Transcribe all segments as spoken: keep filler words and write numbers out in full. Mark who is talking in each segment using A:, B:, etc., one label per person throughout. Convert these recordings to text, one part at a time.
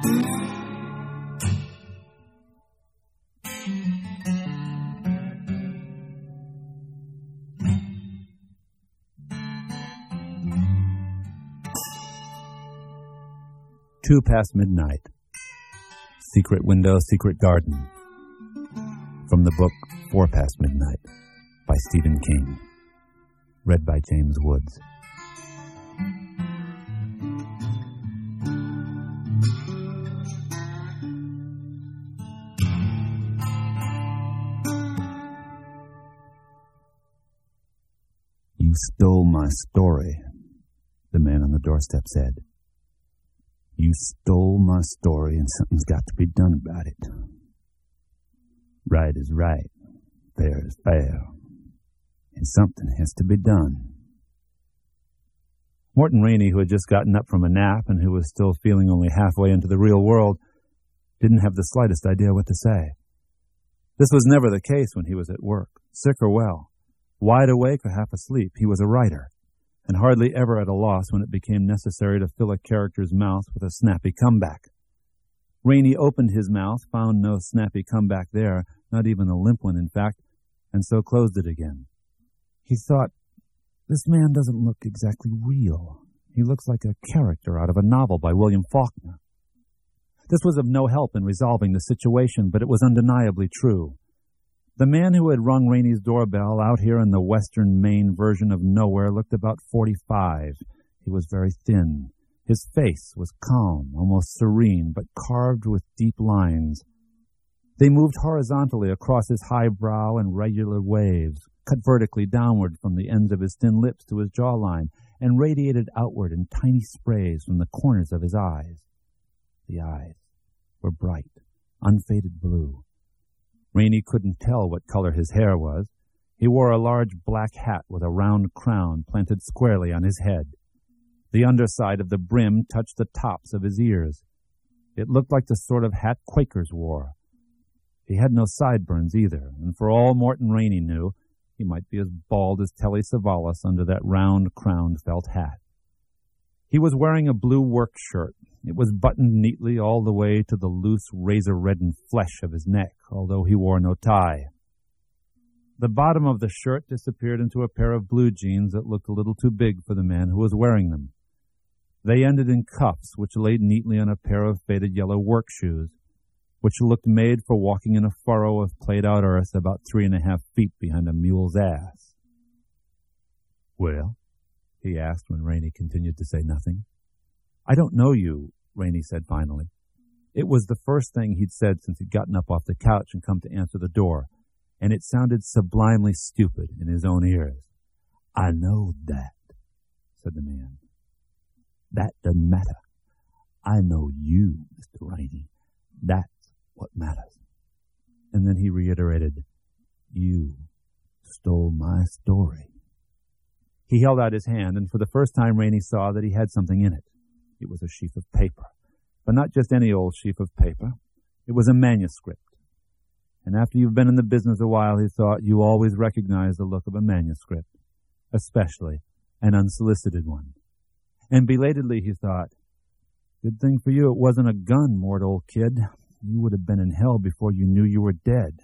A: Two past midnight. Secret Window, Secret Garden. From the book Four Past Midnight by Stephen King. Read by James Woods. You stole my story, the man on the doorstep said. You stole my story, and something's got to be done about it. Right is right, fair is fair, and something has to be done. Morton Rainey, who had just gotten up from a nap and who was still feeling only halfway into the real world, didn't have the slightest idea what to say. This was never the case when he was at work, sick or well, wide awake or half asleep. He was a writer, and hardly ever at a loss when it became necessary to fill a character's mouth with a snappy comeback. Rainey opened his mouth, found no snappy comeback there, not even a limp one, in fact, and so closed it again. He thought, this man doesn't look exactly real. He looks like a character out of a novel by William Faulkner. This was of no help in resolving the situation, but it was undeniably true. The man who had rung Rainey's doorbell out here in the western Maine version of nowhere looked about forty-five. He was very thin. His face was calm, almost serene, but carved with deep lines. They moved horizontally across his high brow in regular waves, cut vertically downward from the ends of his thin lips to his jawline, and radiated outward in tiny sprays from the corners of his eyes. The eyes were bright, unfaded blue. Rainey couldn't tell what color his hair was. He wore a large black hat with a round crown planted squarely on his head. The underside of the brim touched the tops of his ears. It looked like the sort of hat Quakers wore. He had no sideburns either, and for all Morton Rainey knew, he might be as bald as Telly Savalas under that round-crowned felt hat. He was wearing a blue work shirt. It was buttoned neatly all the way to the loose, razor-reddened flesh of his neck, although he wore no tie. The bottom of the shirt disappeared into a pair of blue jeans that looked a little too big for the man who was wearing them. They ended in cuffs, which laid neatly on a pair of faded yellow work shoes, which looked made for walking in a furrow of played-out earth about three and a half feet behind a mule's ass. "Well?" he asked when Rainey continued to say nothing. "I don't know you," Rainey said finally. It was the first thing he'd said since he'd gotten up off the couch and come to answer the door, and it sounded sublimely stupid in his own ears. "I know that," said the man. "That doesn't matter. I know you, Mister Rainey. That's what matters." And then he reiterated, "You stole my story." He held out his hand, and for the first time Rainey saw that he had something in it. It was a sheaf of paper, but not just any old sheaf of paper. It was a manuscript. And after you've been in the business a while, he thought, you always recognize the look of a manuscript, especially an unsolicited one. And belatedly he thought, good thing for you it wasn't a gun, Mort, old kid. You would have been in hell before you knew you were dead.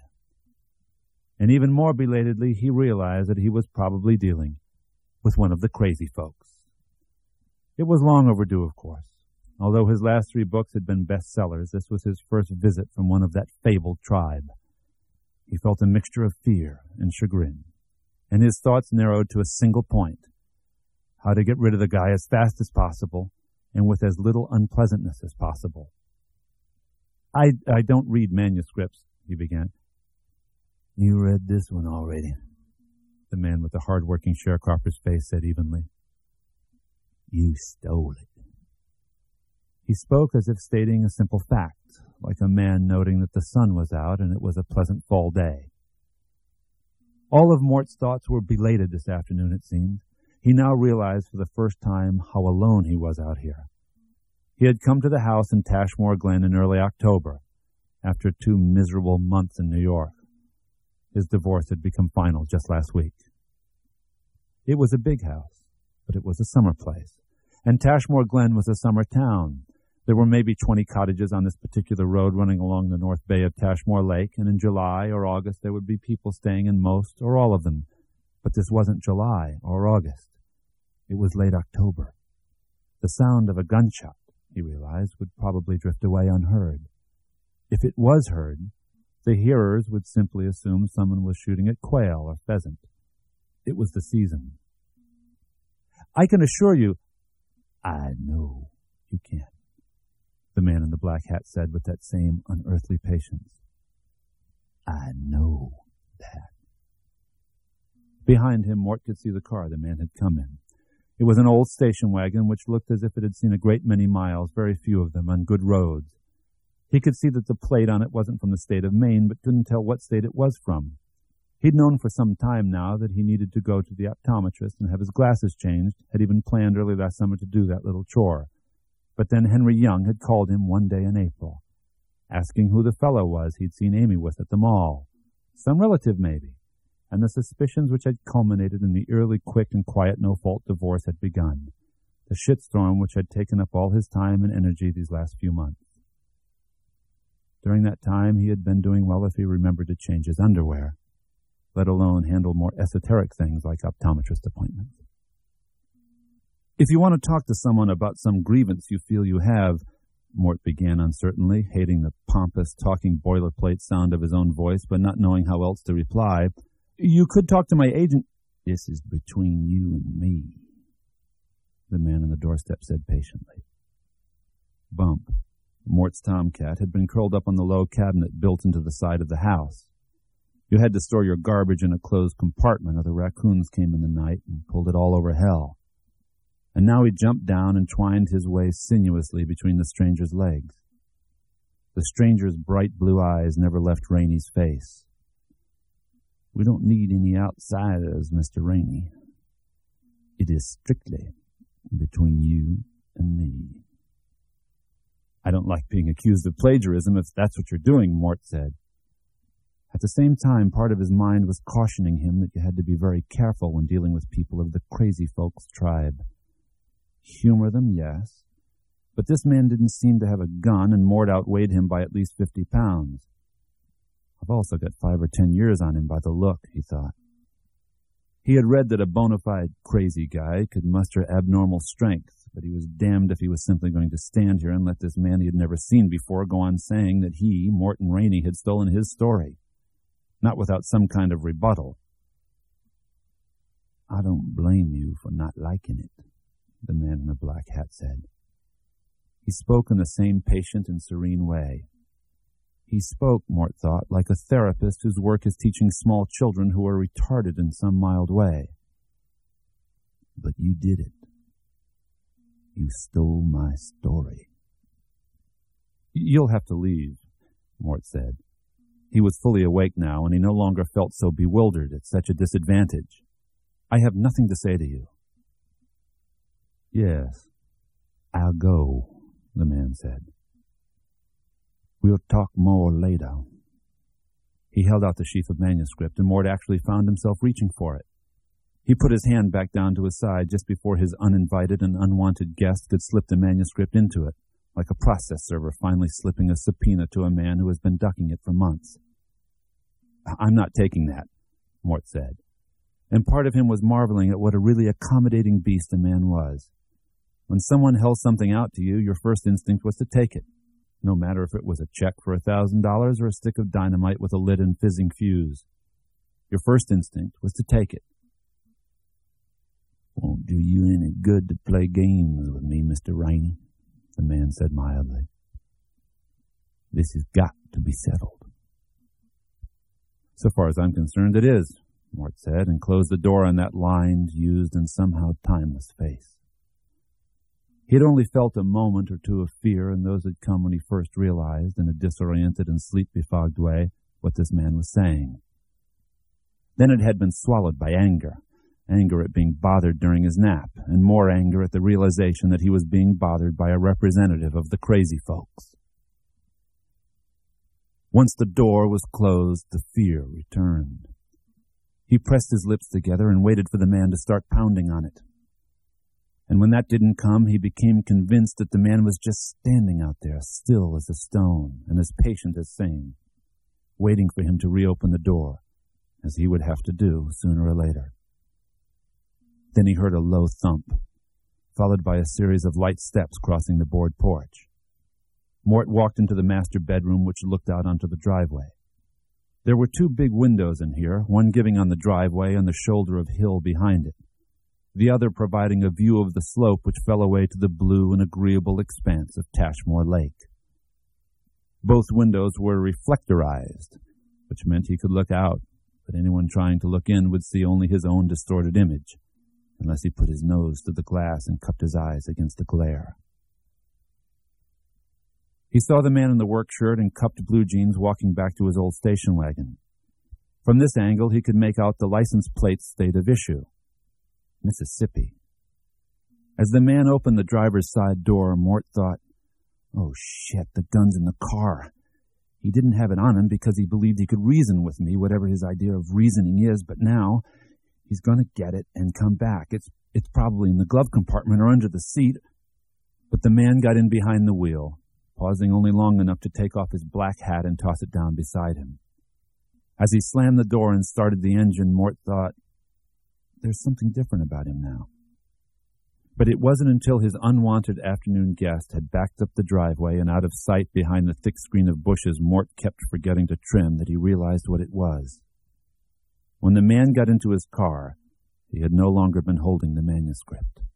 A: And even more belatedly, he realized that he was probably dealing with one of the crazy folks. It was long overdue, of course. Although his last three books had been bestsellers, this was his first visit from one of that fabled tribe. He felt a mixture of fear and chagrin, and his thoughts narrowed to a single point: how to get rid of the guy as fast as possible and with as little unpleasantness as possible. I, I don't read manuscripts, he began. You read this one already, the man with the hard-working sharecropper's face said evenly. You stole it. He spoke as if stating a simple fact, like a man noting that the sun was out and it was a pleasant fall day. All of Mort's thoughts were belated this afternoon, it seemed. He now realized for the first time how alone he was out here. He had come to the house in Tashmore Glen in early October, after two miserable months in New York. His divorce had become final just last week. It was a big house, but it was a summer place, and Tashmore Glen was a summer town, There were maybe twenty cottages on this particular road running along the north bay of Tashmore Lake, and in July or August there would be people staying in most or all of them. But this wasn't July or August. It was late October. The sound of a gunshot, he realized, would probably drift away unheard. If it was heard, the hearers would simply assume someone was shooting at quail or pheasant. It was the season. I can assure you, I know you can't, the man in the black hat said with that same unearthly patience. I know that. Behind him, Mort could see the car the man had come in. It was an old station wagon which looked as if it had seen a great many miles, very few of them, on good roads. He could see that the plate on it wasn't from the state of Maine, but couldn't tell what state it was from. He'd known for some time now that he needed to go to the optometrist and have his glasses changed, had even planned early last summer to do that little chore. But then Henry Young had called him one day in April, asking who the fellow was he'd seen Amy with at the mall. Some relative, maybe. And the suspicions which had culminated in the eerily quick and quiet no-fault divorce had begun. The shitstorm which had taken up all his time and energy these last few months. During that time, he had been doing well if he remembered to change his underwear, let alone handle more esoteric things like optometrist appointments. If you want to talk to someone about some grievance you feel you have, Mort began uncertainly, hating the pompous, talking boilerplate sound of his own voice, but not knowing how else to reply, you could talk to my agent. This is between you and me, the man on the doorstep said patiently. Bump, Mort's tomcat, had been curled up on the low cabinet built into the side of the house. You had to store your garbage in a closed compartment, or the raccoons came in the night and pulled it all over hell. And now he jumped down and twined his way sinuously between the stranger's legs. The stranger's bright blue eyes never left Rainey's face. We don't need any outsiders, Mister Rainey. It is strictly between you and me. I don't like being accused of plagiarism if that's what you're doing, Mort said. At the same time, part of his mind was cautioning him that you had to be very careful when dealing with people of the crazy folks tribe. Humor them, yes, but this man didn't seem to have a gun, and Mort outweighed him by at least fifty pounds. I've also got five or ten years on him by the look, he thought. He had read that a bona fide crazy guy could muster abnormal strength, but he was damned if he was simply going to stand here and let this man he had never seen before go on saying that he, Morton Rainey, had stolen his story, not without some kind of rebuttal. I don't blame you for not liking it, the man in the black hat said. He spoke in the same patient and serene way. He spoke, Mort thought, like a therapist whose work is teaching small children who are retarded in some mild way. But you did it. You stole my story. You'll have to leave, Mort said. He was fully awake now, and he no longer felt so bewildered at such a disadvantage. I have nothing to say to you. Yes, I'll go, the man said. We'll talk more later. He held out the sheaf of manuscript, and Mort actually found himself reaching for it. He put his hand back down to his side just before his uninvited and unwanted guest could slip the manuscript into it, like a process server finally slipping a subpoena to a man who has been ducking it for months. I'm not taking that, Mort said, and part of him was marveling at what a really accommodating beast the man was. When someone held something out to you, your first instinct was to take it, no matter if it was a check for a thousand dollars or a stick of dynamite with a lit and fizzing fuse. Your first instinct was to take it. Won't do you any good to play games with me, Mister Rainey, the man said mildly. This has got to be settled. So far as I'm concerned, it is, Mort said, and closed the door on that lined, used, and somehow timeless face. He had only felt a moment or two of fear, and those had come when he first realized, in a disoriented and sleep-befogged way, what this man was saying. Then it had been swallowed by anger, anger at being bothered during his nap, and more anger at the realization that he was being bothered by a representative of the crazy folks. Once the door was closed, the fear returned. He pressed his lips together and waited for the man to start pounding on it. And when that didn't come, he became convinced that the man was just standing out there, still as a stone and as patient as sane, waiting for him to reopen the door, as he would have to do sooner or later. Then he heard a low thump, followed by a series of light steps crossing the board porch. Mort walked into the master bedroom, which looked out onto the driveway. There were two big windows in here, one giving on the driveway and the shoulder of hill behind it, the other providing a view of the slope which fell away to the blue and agreeable expanse of Tashmore Lake. Both windows were reflectorized, which meant he could look out, but anyone trying to look in would see only his own distorted image, unless he put his nose to the glass and cupped his eyes against the glare. He saw the man in the work shirt and cupped blue jeans walking back to his old station wagon. From this angle, he could make out the license plate state of issue, Mississippi. As the man opened the driver's side door, Mort thought, "Oh, shit, the gun's in the car. He didn't have it on him because he believed he could reason with me, whatever his idea of reasoning is, but now he's going to get it and come back. It's it's probably in the glove compartment or under the seat." But the man got in behind the wheel, pausing only long enough to take off his black hat and toss it down beside him. As he slammed the door and started the engine, Mort thought, there's something different about him now. But it wasn't until his unwanted afternoon guest had backed up the driveway and out of sight behind the thick screen of bushes Mort kept forgetting to trim that he realized what it was. When the man got into his car, he had no longer been holding the manuscript.